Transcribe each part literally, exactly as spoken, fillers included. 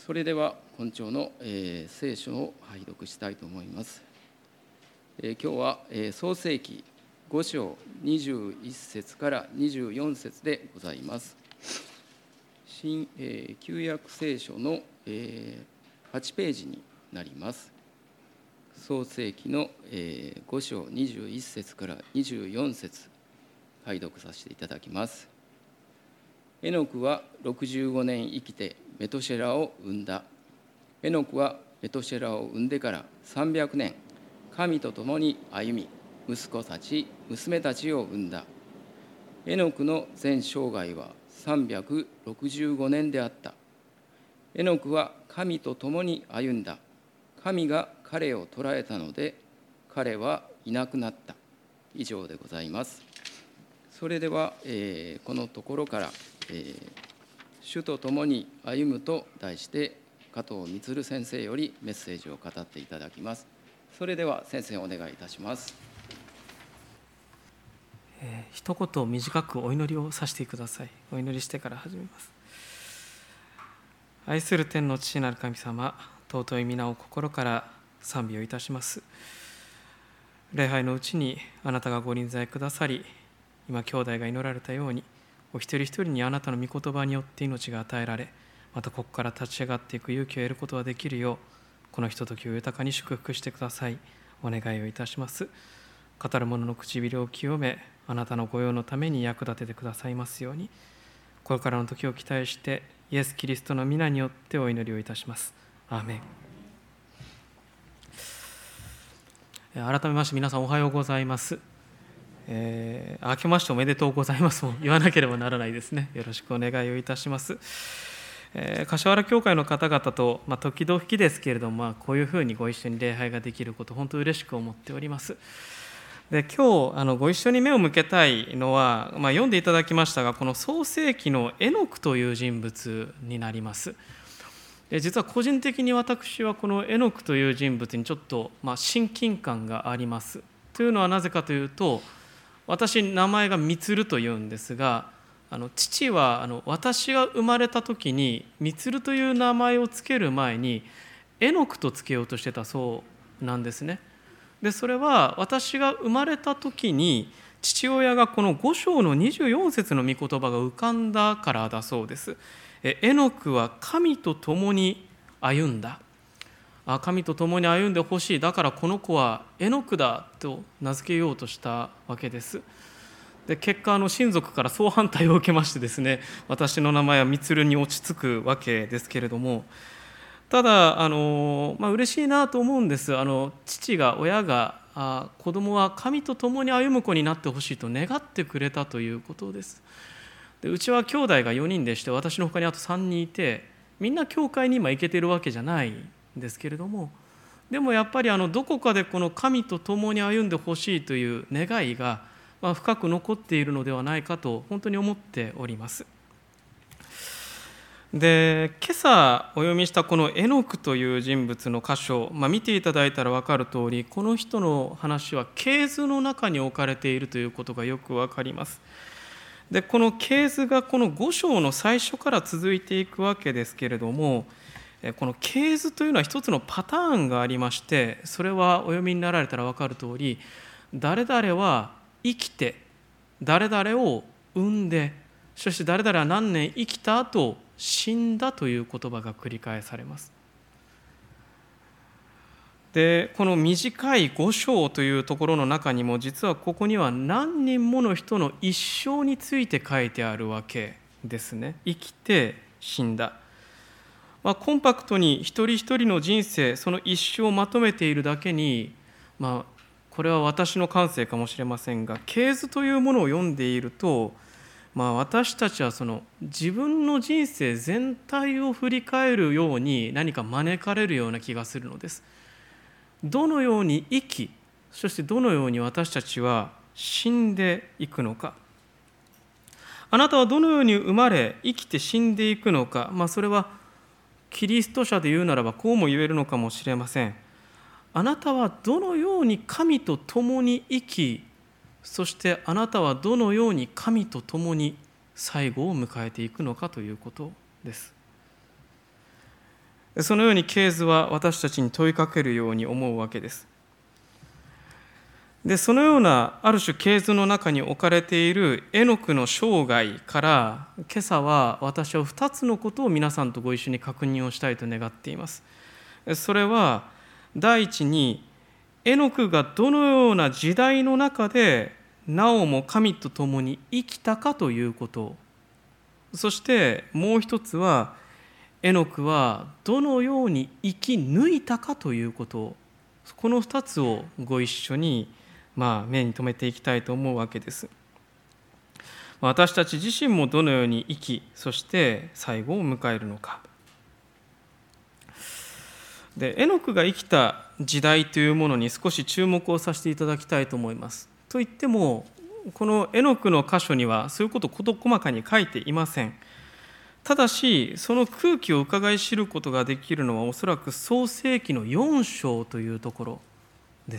それでは今朝の、えー、聖書を拝読したいと思います。えー、今日は、えー、創世記ご章にじゅういち節からにじゅうよん節でございます。新、えー、旧約聖書の、えー、はちページになります。創世記の、えー、ご章にじゅういち節からにじゅうよん節拝読させていただきます。エノクはろくじゅうごねん生きてメトシェラを産んだ。エノクはメトシェラを産んでからさんびゃくねん、神と共に歩み、息子たち、娘たちを産んだ。エノクの全生涯はさんびゃくろくじゅうごねんであった。エノクは神と共に歩んだ。神が彼を捕らえたので、彼はいなくなった。以上でございます。それでは、えー、このところから、えー、主と共に歩むと題して加藤充先生よりメッセージを語っていただきます。それでは先生お願いいたします。 えー、一言短くお祈りをさせてください。お祈りしてから始めます。愛する天の父なる神様、尊い皆を心から賛美をいたします。礼拝のうちにあなたがご臨在くださり、今兄弟が祈られたようにお一人一人にあなたの御言葉によって命が与えられ、またここから立ち上がっていく勇気を得ることができるよう、このひとときを豊かに祝福してください。お願いをいたします。語る者の唇を清め、あなたの御用のために役立ててくださいますように、これからの時を期待してイエス・キリストの皆によってお祈りをいたします。アーメン。改めまして皆さんおはようございます。えー、明けましておめでとうございますも言わなければならないですね。よろしくお願いをいたします。えー、柏原教会の方々と、まあ、時々ですけれども、まあ、こういうふうにご一緒に礼拝ができること本当に嬉しく思っております。で今日あのご一緒に目を向けたいのは、まあ、読んでいただきましたが、この創世記のエノクという人物になります。で実は個人的に私はこのエノクという人物にちょっと、まあ、親近感があります。というのはなぜかというと、私名前が充というんですが、あの父はあの私が生まれた時に充という名前をつける前にエノクとつけようとしてたそうなんですね。でそれは私が生まれた時に父親がこのご章のにじゅうよん節の御言葉が浮かんだからだそうです。エノクは神と共に歩んだ。神と共に歩んでほしい。だからこの子はエノクだと名付けようとしたわけです。で結果あの親族から総反対を受けましてですね、私の名前は充に落ち着くわけですけれども、ただあの、まあ、嬉しいなと思うんです。あの父が親があ子供は神と共に歩む子になってほしいと願ってくれたということです。でうちは兄弟がよにんでして、私の他にあとさんにんいて、みんな教会に今行けているわけじゃないですけれども、でもやっぱりあのどこかでこの神と共に歩んでほしいという願いがまあ深く残っているのではないかと本当に思っております。で今朝お読みしたこのエノクという人物の箇所、まあ、見ていただいたら分かる通り、この人の話は系図の中に置かれているということがよく分かります。でこの系図がこのご章の最初から続いていくわけですけれども、この系図というのは一つのパターンがありまして、それはお読みになられたら分かる通り、誰々は生きて誰々を産んで、そして誰々は何年生きた後死んだという言葉が繰り返されます。でこの短いご章というところの中にも、実はここには何人もの人の一生について書いてあるわけですね。生きて死んだ、まあ、コンパクトに一人一人の人生、その一生をまとめているだけに、まあ、これは私の感性かもしれませんが、系図というものを読んでいると、まあ、私たちはその自分の人生全体を振り返るように何か招かれるような気がするのです。どのように生き、そしてどのように私たちは死んでいくのか。あなたはどのように生まれ生きて死んでいくのか、まあ、それはキリスト者で言うならばこうも言えるのかもしれません。あなたはどのように神と共に生き、そしてあなたはどのように神と共に最後を迎えていくのかということです。 そのように啓示は私たちに問いかけるように思うわけです。で、そのようなある種啓示の中に置かれているエノクの生涯から、今朝は私はふたつのことを皆さんとご一緒に確認をしたいと願っています。それは、第一に、エノクがどのような時代の中でなおも神と共に生きたかということ、そしてもう一つは、エノクはどのように生き抜いたかということ、このふたつをご一緒にまあ目に留めていきたいと思うわけです。私たち自身もどのように生き、そして最後を迎えるのか。で、エノクが生きた時代というものに少し注目をさせていただきたいと思います。といっても、このエノクの箇所にはそういうことを事細かに書いていません。ただし、その空気を伺い知ることができるのは、おそらく創世記のよん章というところです。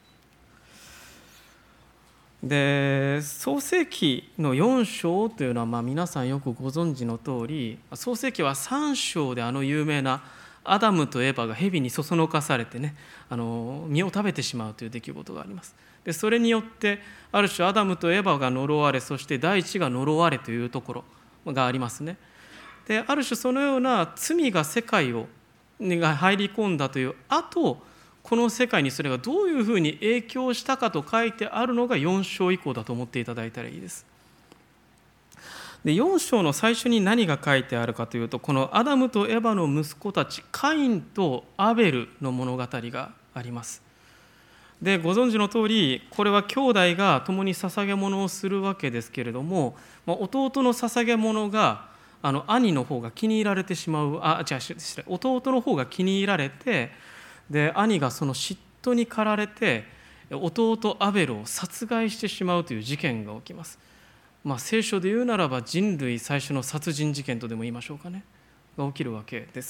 で、創世記のよん章というのは、まあ、皆さんよくご存知の通り、創世記はさん章であの有名なアダムとエバが蛇にそそのかされてね、あの実を食べてしまうという出来事があります。で、それによってある種アダムとエバが呪われ、そして大地が呪われというところがありますね。で、ある種そのような罪が世界をが入り込んだという後、この世界にそれがどういうふうに影響したかと書いてあるのがよん章以降だと思っていただいたらいいです。で、よん章の最初に何が書いてあるかというと、このアダムとエバの息子たちカインとアベルの物語があります。で、ご存知の通り、これは兄弟が共に捧げ物をするわけですけれども、弟の捧げ物があの兄の方が気に入られてしまう、あ、違う、弟の方が気に入られて、で、兄がその嫉妬に駆られて弟アベルを殺害してしまうという事件が起きます。まあ、聖書で言うならば人類最初の殺人事件とでも言いましょうかね、が起きるわけです。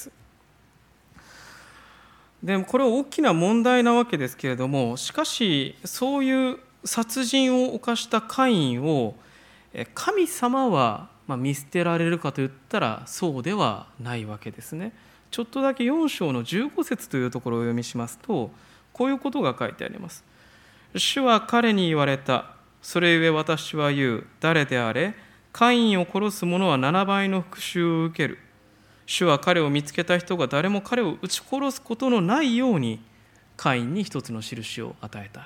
でもこれは大きな問題なわけですけれども、しかしそういう殺人を犯したカインを神様は見捨てられるかといったらそうではないわけですね。ちょっとだけよん章のじゅうご節というところをお読みしますと、こういうことが書いてあります。主は彼に言われた。それゆえ私は言う。誰であれ、カインを殺す者はななばいの復讐を受ける。主は彼を見つけた人が誰も彼を撃ち殺すことのないように、カインに一つの印を与えた。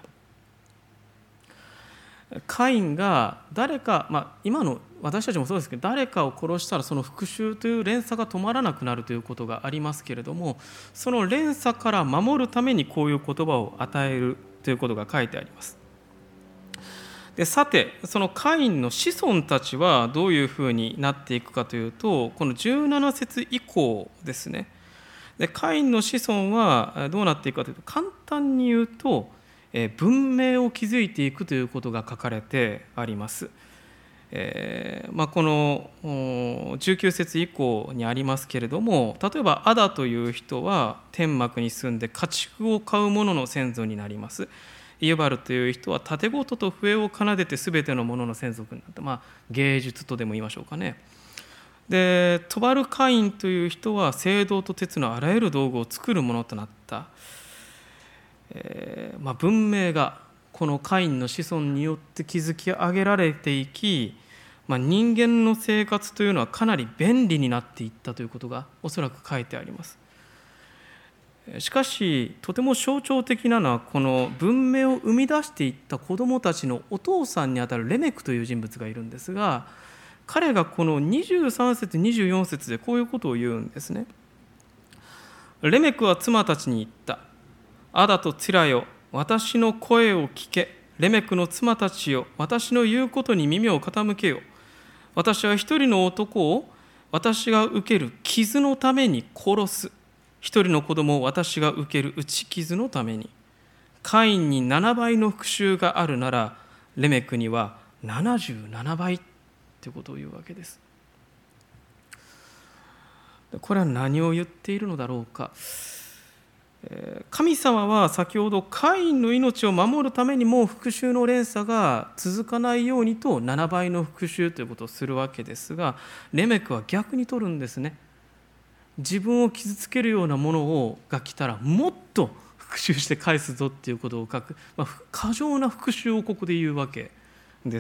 カインが誰か、まあ、今の私たちもそうですけど、誰かを殺したらその復讐という連鎖が止まらなくなるということがありますけれども、その連鎖から守るためにこういう言葉を与えるということが書いてあります。で、さて、そのカインの子孫たちはどういうふうになっていくかというと、このじゅうなな節以降ですね。で、カインの子孫はどうなっていくかというと、簡単に言うと文明を築いていくということが書かれてあります。えーまあ、このじゅうきゅう節以降にありますけれども、例えばアダという人は天幕に住んで家畜を飼う者の先祖になります。イユバルという人は盾事と笛を奏でて全てのものの先祖になった、まあ、芸術とでも言いましょうかね。で、トバルカインという人は青銅と鉄のあらゆる道具を作るものとなった。えーまあ、文明がこのカインの子孫によって築き上げられていき、まあ、人間の生活というのはかなり便利になっていったということがおそらく書いてあります。しかしとても象徴的なのは、この文明を生み出していった子どもたちのお父さんにあたるレメクという人物がいるんですが、彼がこのにじゅうさん節にじゅうよん節でこういうことを言うんですね。レメクは妻たちに言った。アダとツィラよ、私の声を聞け。レメクの妻たちよ、私の言うことに耳を傾けよ。私は一人の男を私が受ける傷のために殺す。一人の子供を私が受ける打ち傷のために。カインにななばいの復讐があるなら、レメクにはななじゅうななばいということを言うわけです。これは何を言っているのだろうか。神様は先ほどカインの命を守るためにも復讐の連鎖が続かないようにとななばいの復讐ということをするわけですが、レメクは逆に取るんですね。 自分を傷つけるようなものをが来たらもっと復讐して返すぞっていうことを書く、まあ、過剰な復讐をここで言うわけです。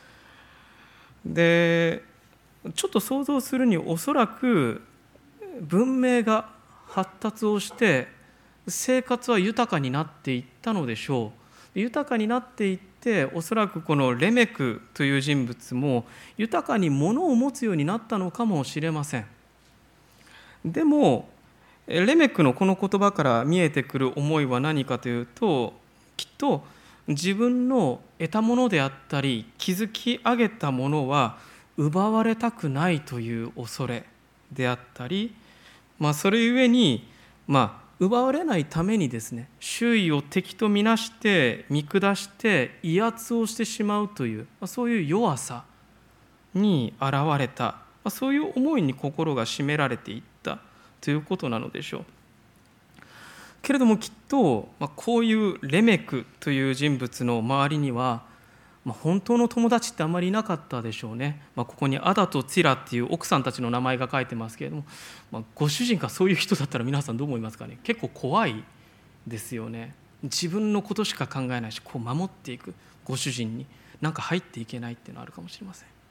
でちょっと想像するに、おそらく文明が発達をして生活は豊かになっていったのでしょう。豊かになっていって、おそらくこのレメクという人物も豊かに物を持つようになったのかもしれません。でもレメクのこの言葉から見えてくる思いは何かというと、きっと自分の得たものであったり築き上げたものは奪われたくないという恐れであったり、まあ、それゆえに、まあ、奪われないためにですね、周囲を敵とみなして見下して威圧をしてしまうという、まあ、そういう弱さに現れた、まあ、そういう思いに心が占められていったということなのでしょう。けれどもきっと、まあ、こういうレメクという人物の周りには、まあ、本当の友達ってあんまりいなかったでしょうね。まあ、ここにアダとツィラっていう奥さんたちの名前が書いてますけれども、まあ、ご主人がそういう人だったら皆さんどう思いますかね。結構怖いですよね。自分のことしか考えないし、こう守っていくご主人になんか入っていけないっていうのはあるかもしれません。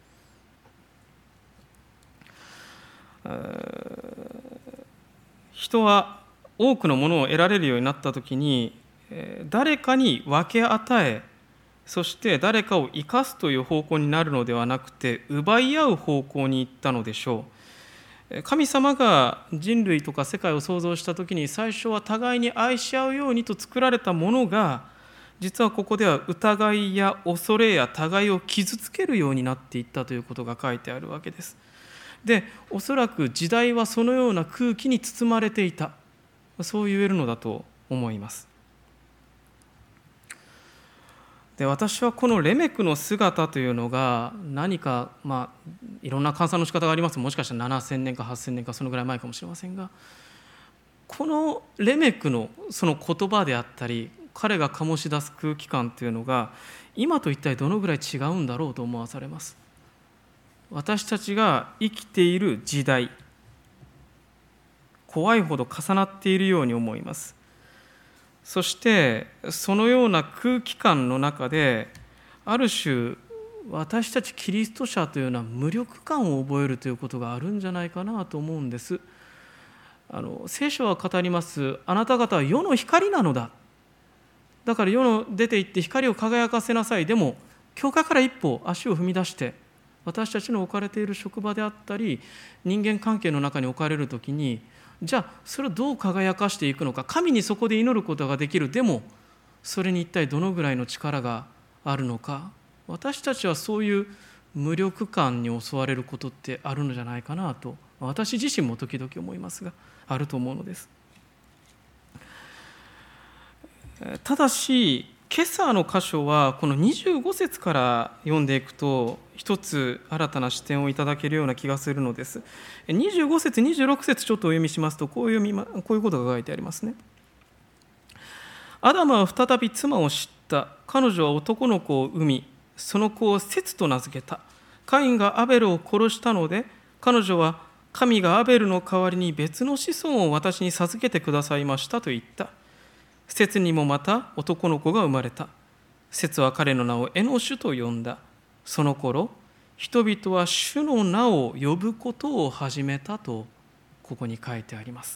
人は多くのものを得られるようになったときに、誰かに分け与え、そして誰かを生かすという方向になるのではなくて、奪い合う方向に行ったのでしょう。神様が人類とか世界を創造したときに、最初は互いに愛し合うようにと作られたものが、実はここでは疑いや恐れや互いを傷つけるようになっていったということが書いてあるわけです。で、おそらく時代はそのような空気に包まれていた、そう言えるのだと思います。で、私はこのレメクの姿というのが何か、まあ、いろんな換算の仕方があります。もしかしたらななせんねんかはっせんねんかそのぐらい前かもしれませんが、このレメクのその言葉であったり、彼が醸し出す空気感というのが今と一体どのぐらい違うんだろうと思わされます。私たちが生きている時代、怖いほど重なっているように思います。そしてそのような空気感の中で、ある種私たちキリスト者というような無力感を覚えるということがあるんじゃないかなと思うんです。あの聖書は語ります。あなた方は世の光なのだ。だから世の出て行って光を輝かせなさい。でも教会から一歩足を踏み出して、私たちの置かれている職場であったり人間関係の中に置かれるときに、じゃあそれをどう輝かしていくのか。神にそこで祈ることができる。でもそれに一体どのぐらいの力があるのか。私たちはそういう無力感に襲われることってあるのじゃないかなと、私自身も時々思いますが、あると思うのです。ただし今朝の箇所はこのにじゅうご節から読んでいくと、一つ新たな視点をいただけるような気がするのです。にじゅうご節にじゅうろく節ちょっとお読みしますと、こういう、こういうことが書いてありますね。アダムは再び妻を知った。彼女は男の子を産み、その子をセツと名付けた。カインがアベルを殺したので、彼女は神がアベルの代わりに別の子孫を私に授けてくださいましたと言った。セツにもまた男の子が生まれた。セツは彼の名をエノシュと呼んだ。その頃、人々は主の名を呼ぶことを始めたとここに書いてあります。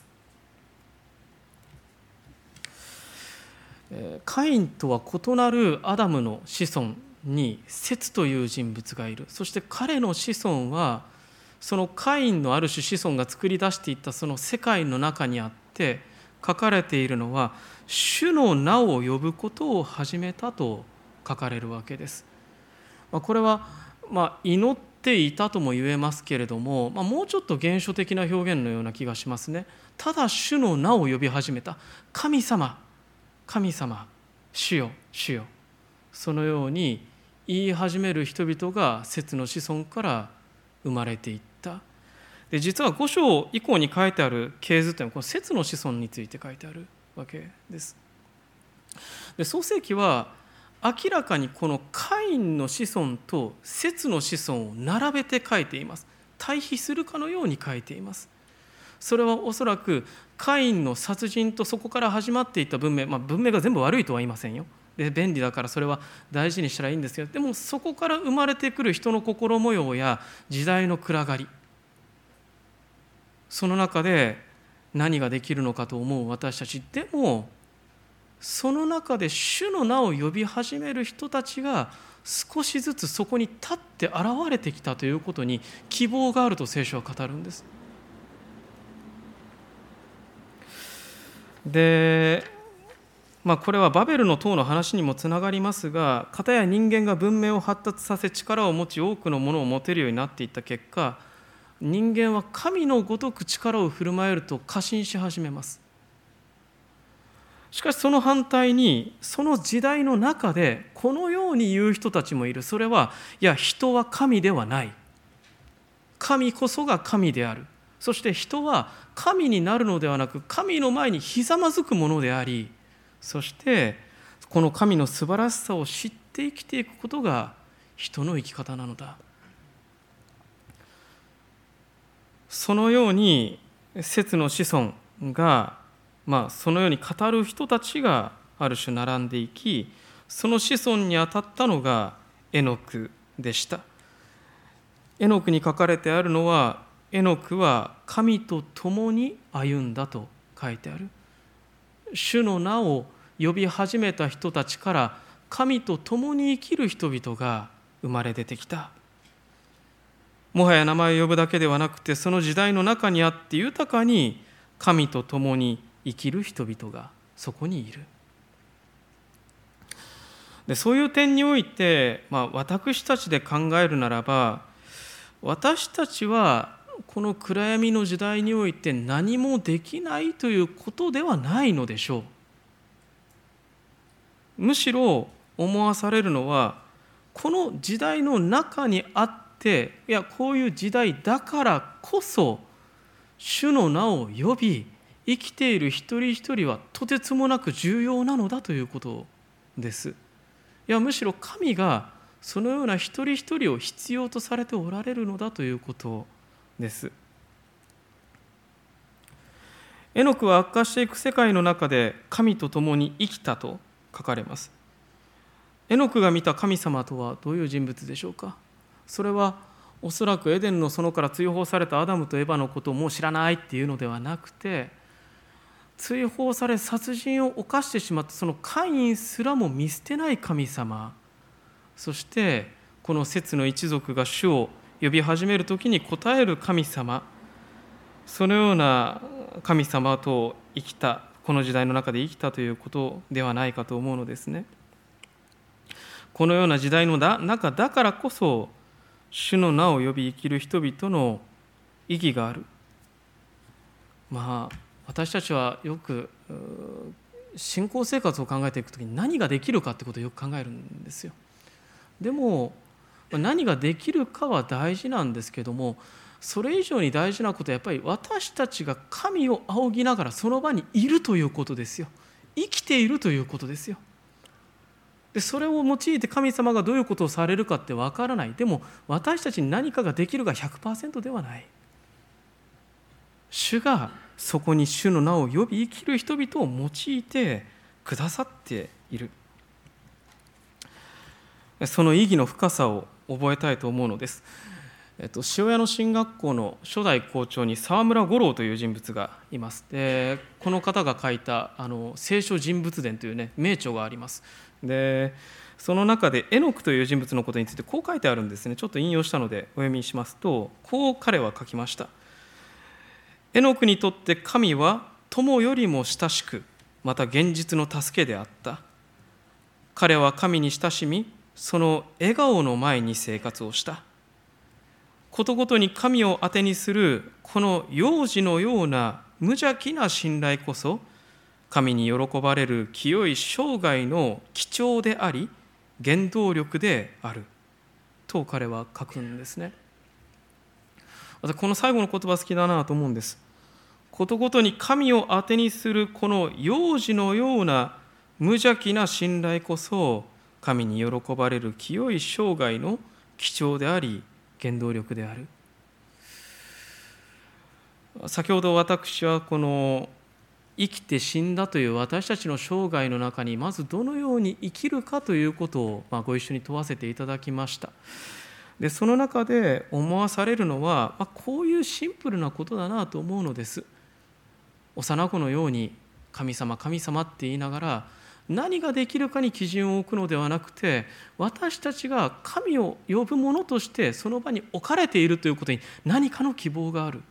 カインとは異なるアダムの子孫にセツという人物がいる。そして彼の子孫はそのカインのある種子孫が作り出していったその世界の中にあって、書かれているのは主の名を呼ぶことを始めたと書かれるわけです。これはまあ祈っていたとも言えますけれども、まあ、もうちょっと原初的な表現のような気がしますね。ただ主の名を呼び始めた。神様、神様、主よ、主よ、そのように言い始める人々がセツの子孫から生まれていった。で、実はご章以降に書いてある系図というのはこのセツの子孫について書いてあるわけです。で、創世記は明らかにこのカインの子孫とセツの子孫を並べて書いています。対比するかのように書いています。 それはおそらくカインの殺人とそこから始まっていった文明、まあ、文明が全部悪いとは言いませんよ。で便利だからそれは大事にしたらいいんですけど、でもそこから生まれてくる人の心模様や時代の暗がり、その中で何ができるのかと思う私たち。でもその中で主の名を呼び始める人たちが少しずつそこに立って現れてきたということに希望があると聖書は語るんです。で、まあ、これはバベルの塔の話にもつながりますが、片や人間が文明を発達させ力を持ち多くのものを持てるようになっていった結果、人間は神のごとく力を振る舞えると過信し始めます。しかしその反対に、その時代の中でこのように言う人たちもいる。それは、いや人は神ではない、神こそが神である、そして人は神になるのではなく神の前にひざまずくものであり、そしてこの神の素晴らしさを知って生きていくことが人の生き方なのだ。そのように節の子孫が、まあ、そのように語る人たちがある種並んでいき、その子孫にあたったのがエノクでした。エノクに書かれてあるのは、エノクは神と共に歩んだと書いてある。主の名を呼び始めた人たちから神と共に生きる人々が生まれ出てきた。もはや名前を呼ぶだけではなくて、その時代の中にあって豊かに神と共に生きる人々がそこにいる。でそういう点において、まあ、私たちで考えるならば、私たちはこの暗闇の時代において何もできないということではないのでしょう。むしろ思わされるのは、この時代の中にあって、いやこういう時代だからこそ主の名を呼び生きている一人一人はとてつもなく重要なのだということです。いやむしろ神がそのような一人一人を必要とされておられるのだということです。エノクは悪化していく世界の中で神と共に生きたと書かれます。エノクが見た神様とはどういう人物でしょうか。それはおそらくエデンの園から追放されたアダムとエバのことをもう知らないっていうのではなくて、追放され殺人を犯してしまったそのカインすらも見捨てない神様、そしてこのセツの一族が主を呼び始めるときに応える神様、そのような神様と生きた、この時代の中で生きたということではないかと思うのですね。このような時代の中だからこそ、主の名を呼び生きる人々の意義がある。まあ私たちはよく信仰生活を考えていくときに何ができるかってことをよく考えるんですよ。でも何ができるかは大事なんですけども、それ以上に大事なことはやっぱり私たちが神を仰ぎながらその場にいるということですよ。生きているということですよ。でそれを用いて神様がどういうことをされるかってわからない。でも私たちに何かができるが ひゃくパーセント ではない。主がそこに主の名を呼び生きる人々を用いてくださっている。その意義の深さを覚えたいと思うのです。えっと、塩谷の進学校の初代校長に沢村五郎という人物がいます。でこの方が書いたあの聖書人物伝という、ね、名著があります。でその中でエノクという人物のことについてこう書いてあるんですね。ちょっと引用したのでお読みしますと、こう彼は書きました。エノクにとって神は友よりも親しく、また現実の助けであった。彼は神に親しみ、その笑顔の前に生活をした。ことごとに神を当てにするこの幼児のような無邪気な信頼こそ、神に喜ばれる清い生涯の基調であり原動力であると彼は書くんですね。私この最後の言葉好きだなと思うんです。ことごとに神を当てにするこの幼児のような無邪気な信頼こそ神に喜ばれる清い生涯の基調であり原動力である。 先ほど私はこの生きて死んだという私たちの生涯の中にまずどのように生きるかということをまあご一緒に問わせていただきました。でその中で思わされるのは、まあ、こういうシンプルなことだなと思うのです。幼子のように神様神様って言いながら何ができるかに基準を置くのではなくて、私たちが神を呼ぶ者としてその場に置かれているということに何かの希望がある。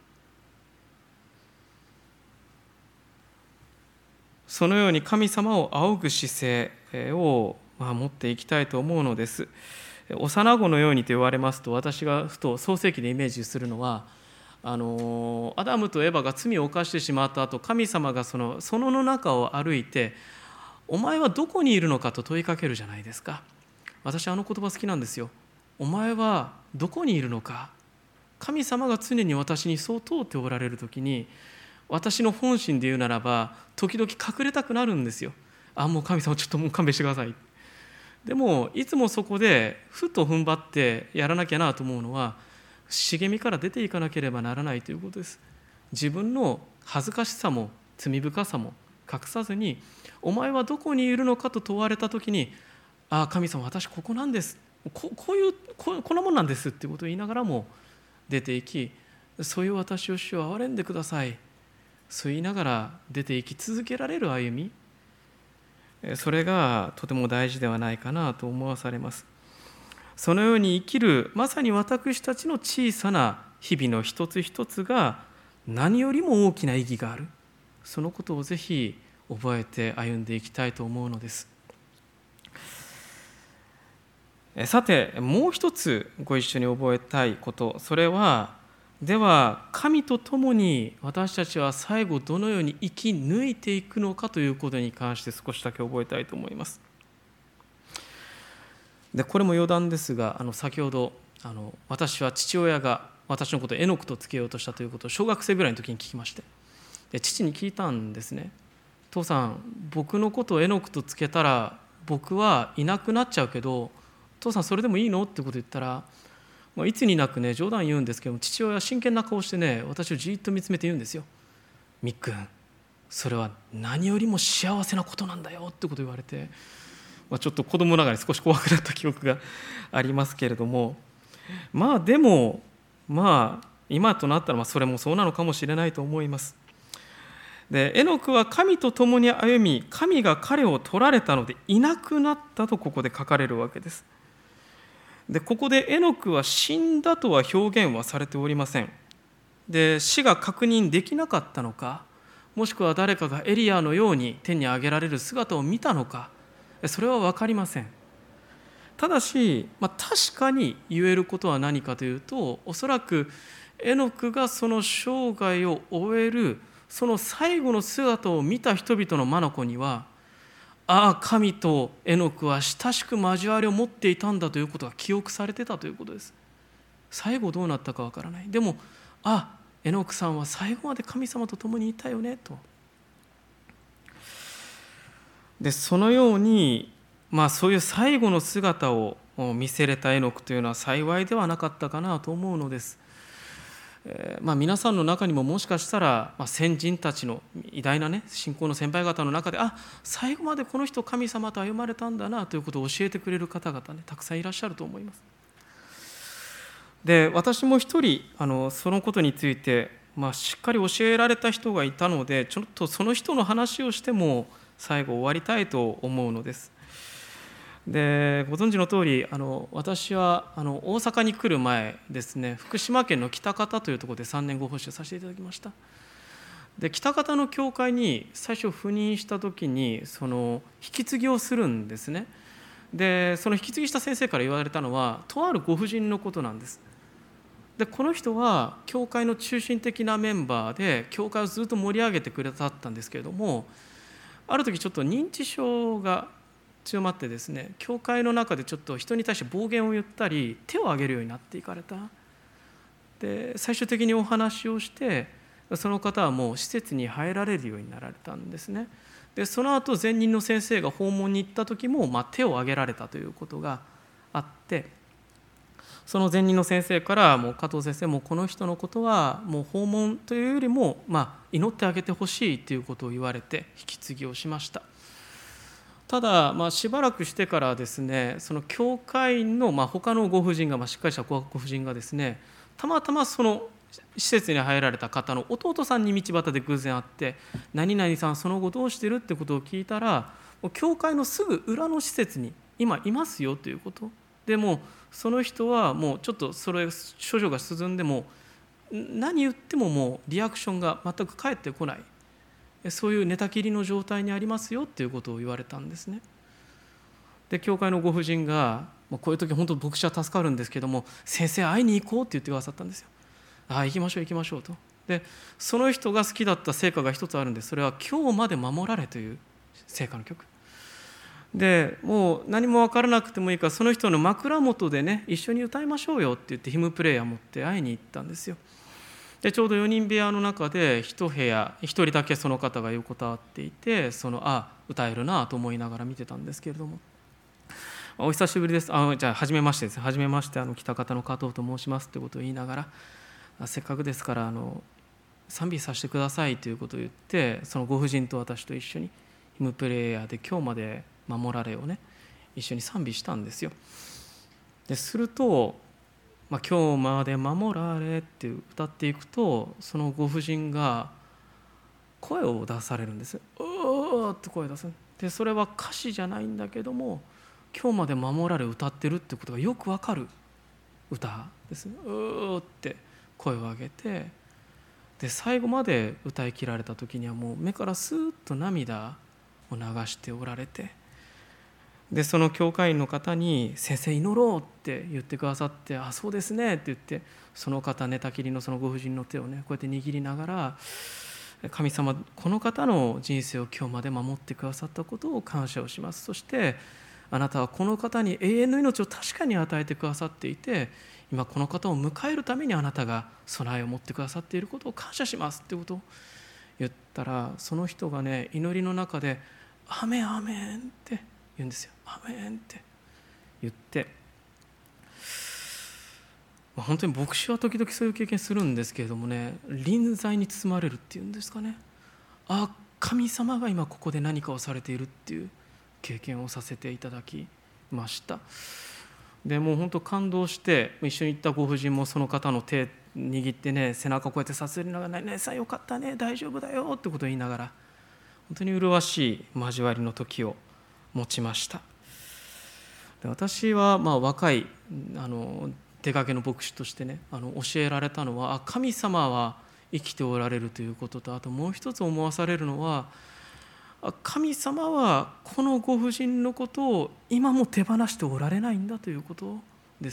そのように神様を仰ぐ姿勢を持っていきたいと思うのです。幼子のようにと言われますと、私がふと創世記でイメージするのは、あのアダムとエバが罪を犯してしまった後、神様がその園の中を歩いて、お前はどこにいるのかと問いかけるじゃないですか。私あの言葉好きなんですよ。お前はどこにいるのか。神様が常に私にそう問うておられるときに、私の本心で言うならば時々隠れたくなるんですよ。あ、もう神様ちょっともう勘弁してください。でもいつもそこでふと踏ん張ってやらなきゃなと思うのは、茂みから出ていかなければならないということです。自分の恥ずかしさも罪深さも隠さずに、お前はどこにいるのかと問われたときに、ああ神様私ここなんです、こ, こういうここんなもんなんですっていうことを言いながらも出ていき、そういう私を主を憐れんでください、そう言いながら出ていき続けられる歩み、それがとても大事ではないかなと思わされます。そのように生きる、まさに私たちの小さな日々の一つ一つが何よりも大きな意義がある。そのことをぜひ覚えて歩んでいきたいと思うのです。さて、もう一つご一緒に覚えたいこと、それは、では神と共に私たちは最後どのように生き抜いていくのかということに関して少しだけ覚えたいと思います。でこれも余談ですが、あの先ほどあの私は父親が私のことをエノクとつけようとしたということを小学生ぐらいの時に聞きまして、で父に聞いたんですね。父さん、僕のことをエノクとつけたら僕はいなくなっちゃうけど、父さんそれでもいいのってことを言ったら、まあ、いつになくね冗談言うんですけども、父親は真剣な顔してね私をじっと見つめて言うんですよ。みっくん、それは何よりも幸せなことなんだよってことを言われて、まあ、ちょっと子供ながらに少し怖くなった記憶がありますけれども、まあでもまあ今となったらまあそれもそうなのかもしれないと思います。でエノクは神と共に歩み、神が彼を取られたのでいなくなったとここで書かれるわけです。でここでエノクは死んだとは表現はされておりません。で死が確認できなかったのか、もしくは誰かがエリアのように天に上げられる姿を見たのか、それは分かりません。ただし、まあ、確かに言えることは何かというと、おそらくエノクがその生涯を終えるその最後の姿を見た人々の眼には、ああ神とエノクは親しく交わりを持っていたんだということが記憶されてたということです。最後どうなったかわからない。でもあエノクさんは最後まで神様と共にいたよねと。でそのように、まあ、そういう最後の姿を見せれたエノクというのは幸いではなかったかなと思うのです。えーまあ、皆さんの中にももしかしたら、まあ、先人たちの偉大な、ね、信仰の先輩方の中で、あ最後までこの人神様と歩まれたんだなということを教えてくれる方々、ね、たくさんいらっしゃると思います。で私も一人あのそのことについて、まあ、しっかり教えられた人がいたので、ちょっとその人の話をしても最後終わりたいと思うのです。でご存知の通り、あの私はあの大阪に来る前ですね、福島県の喜多方というところでさんねんご奉仕させていただきました。で喜多方の教会に最初赴任した時にその引き継ぎをするんですね。でその引き継ぎした先生から言われたのは、とあるご婦人のことなんです。でこの人は教会の中心的なメンバーで教会をずっと盛り上げてくれたったんですけれども、ある時ちょっと認知症が強まってですね、教会の中でちょっと人に対して暴言を言ったり手を挙げるようになっていかれた。で最終的にお話をして、その方はもう施設に入られるようになられたんですね。でその後前任の先生が訪問に行った時も、まあ、手を挙げられたということがあって、 その前任の先生からもう加藤先生もこの人のことはもう訪問というよりも、まあ、祈ってあげてほしいということを言われて引き継ぎをしました。ただ、まあ、しばらくしてからですね、その教会の、まあ、他のご婦人が、まあ、しっかりしたご婦人がですね、たまたまその施設に入られた方の弟さんに道端で偶然会って、何々さんその後どうしてるってことを聞いたら、教会のすぐ裏の施設に今いますよということで、もその人はもうちょっとそれ症状が進んでも何言ってももうリアクションが全く返ってこない、そういう寝たきりの状態にありますよっていうことを言われたんですね。で教会のご婦人がこういう時本当牧師は助かるんですけども、先生会いに行こうって言ってくださったんですよ。ああ行きましょう行きましょうと。でその人が好きだった聖歌が一つあるんです。それは今日まで守られという聖歌の曲で、もう何も分からなくてもいいからその人の枕元でね一緒に歌いましょうよって言ってヒムプレイヤー持って会いに行ったんですよ。でちょうどよにん部屋の中で一部屋一人だけその方が横たわっていて、そのあ歌えるなと思いながら見てたんですけれども、お久しぶりです、あじゃあ初めましてです初めましてあの北方の加藤と申しますということを言いながら、せっかくですからあの賛美させてくださいということを言って、そのご婦人と私と一緒にヒムプレイヤーで今日まで守られをね一緒に賛美したんですよ。ですると、まあ、今日まで守られって歌っていくと、そのご婦人が声を出されるんです。うーって声を出す。でそれは歌詞じゃないんだけども、今日まで守られ歌ってるってことがよくわかる歌です。うーって声を上げて、で最後まで歌い切られた時にはもう目からスーッと涙を流しておられて、でその教会員の方に先生祈ろうって言ってくださって、あそうですねって言って、その方寝たきりのそのご婦人の手をねこうやって握りながら、神様この方の人生を今日まで守ってくださったことを感謝をします。そしてあなたはこの方に永遠の命を確かに与えてくださっていて、今この方を迎えるためにあなたが備えを持ってくださっていることを感謝しますってことを言ったら、その人がね祈りの中でアメンアメンって言うんですよ。アメンって言って、まあ、本当に牧師は時々そういう経験するんですけれどもね、臨在に包まれるっていうんですかね、あ神様が今ここで何かをされているっていう経験をさせていただきました。でもう本当感動して、一緒に行ったご婦人もその方の手握ってね、背中こうやってさすりながら、ねえさんよかったね大丈夫だよってことを言いながら、本当に麗しい交わりの時を持ちました。で私はまあ若いあの出かけの牧師としてね、あの教えられたのは、あ神様は生きておられるということと、あともう一つ思わされるのは、神様はこのご婦人のことを今も手放しておられないんだということです。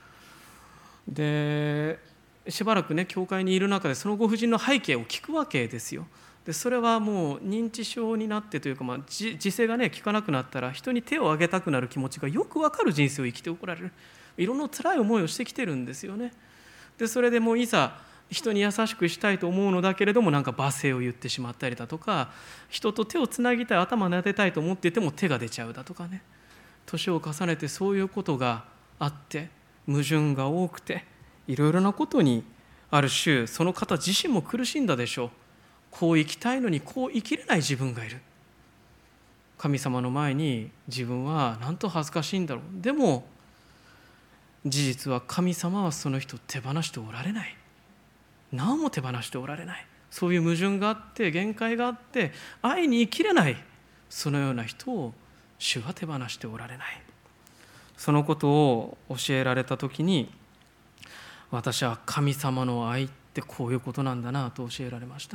でしばらくね教会にいる中でそのご婦人の背景を聞くわけですよ。でそれはもう認知症になってというか、まあ、自制がね効かなくなったら人に手を挙げたくなる気持ちがよくわかる人生を生きておられる、いろんな辛い思いをしてきてるんですよね。でそれでもういざ人に優しくしたいと思うのだけれども、なんか罵声を言ってしまったりだとか、人と手をつなぎたい頭撫でたいと思っていても手が出ちゃうだとかね、年を重ねてそういうことがあって矛盾が多くて、いろいろなことにある種その方自身も苦しんだでしょう。こう生きたいのにこう生きれない自分がいる。神様の前に自分はなんと恥ずかしいんだろう。でも事実は神様はその人を手放しておられない。なおも手放しておられない。そういう矛盾があって限界があって愛に生きれない、そのような人を主は手放しておられない。そのことを教えられたときに、私は神様の愛ってこういうことなんだなと教えられました。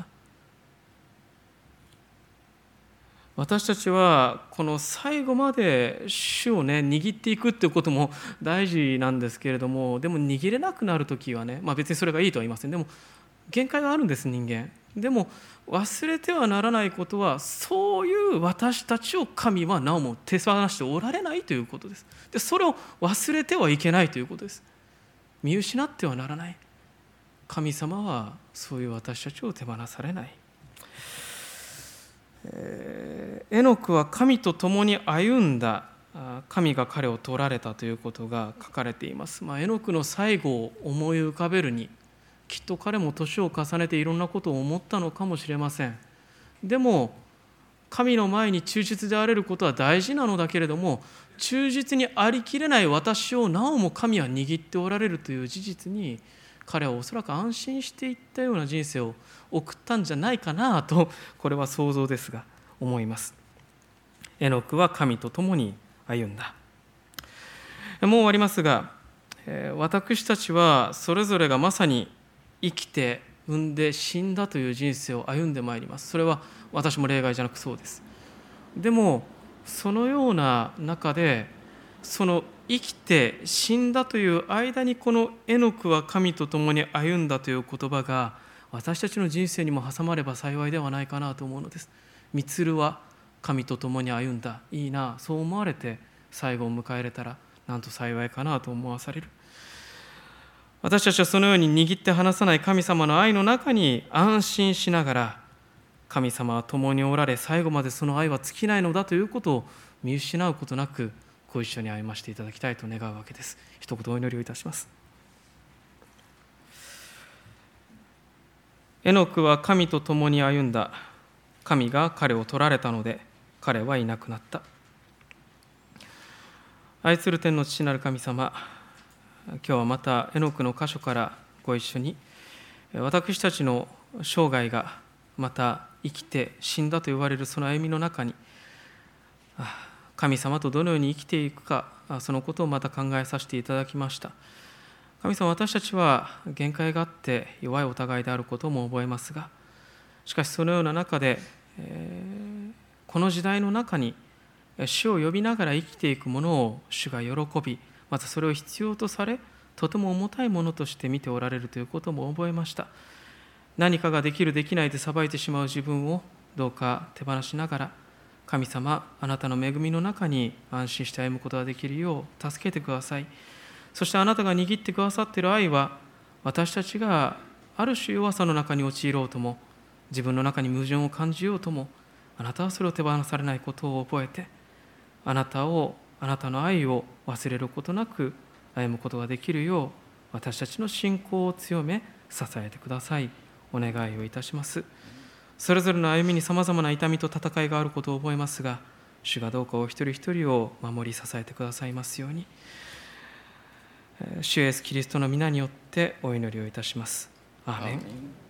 私たちはこの最後まで主をね握っていくっていうことも大事なんですけれども、でも握れなくなるときはね、まあ別にそれがいいとは言いません。でも限界があるんです、人間。でも忘れてはならないことは、そういう私たちを神はなおも手放しておられないということです。でそれを忘れてはいけないということです。見失ってはならない。神様はそういう私たちを手放されない。えー、エノクは神と共に歩んだ神が彼を取られたということが書かれています。まあ、エノクの最後を思い浮かべるに、きっと彼も年を重ねていろんなことを思ったのかもしれません。でも神の前に忠実であれることは大事なのだけれども、忠実にありきれない私をなおも神は握っておられるという事実に、彼はおそらく安心していったような人生を送ったんじゃないかなと、これは想像ですが思います。エノクは神と共に歩んだ。もう終わりますが、私たちはそれぞれがまさに生きて産んで死んだという人生を歩んでまいります。それは私も例外じゃなくそうです。でもそのような中で、その生きて死んだという間に、このエノクは神と共に歩んだという言葉が私たちの人生にも挟まれば幸いではないかなと思うのです。みつるは神と共に歩んだ、いいな、そう思われて最後を迎えれたらなんと幸いかなと思わされる。私たちはそのように握って離さない神様の愛の中に安心しながら、神様は共におられ、最後までその愛は尽きないのだということを見失うことなく、ご一緒に歩ませていただきたいと願うわけです。一言お祈りをいたします。エノクは神と共に歩んだ。神が彼を取られたので、彼はいなくなった。愛する天の父なる神様、今日はまたエノクの箇所からご一緒に、私たちの生涯がまた生きて死んだと言われるその歩みの中に、神様とどのように生きていくか、そのことをまた考えさせていただきました。神様、私たちは限界があって弱いお互いであることも覚えますが、しかしそのような中で、えー、この時代の中に主を呼びながら生きていくものを主が喜び、またそれを必要とされ、とても重たいものとして見ておられるということも覚えました。何かができるできないで裁いてしまう自分をどうか手放しながら、神様、あなたの恵みの中に安心して歩むことができるよう助けてください。そしてあなたが握ってくださっている愛は、私たちがある種弱さの中に陥ろうとも、自分の中に矛盾を感じようとも、あなたはそれを手放されないことを覚えて、あなたを、あなたの愛を忘れることなく歩むことができるよう、私たちの信仰を強め支えてください。お願いをいたします。それぞれの歩みにさまざまな痛みと戦いがあることを覚えますが、主がどうかお一人一人を守り支えてくださいますように、主イエスキリストの皆によってお祈りをいたします。アーメン。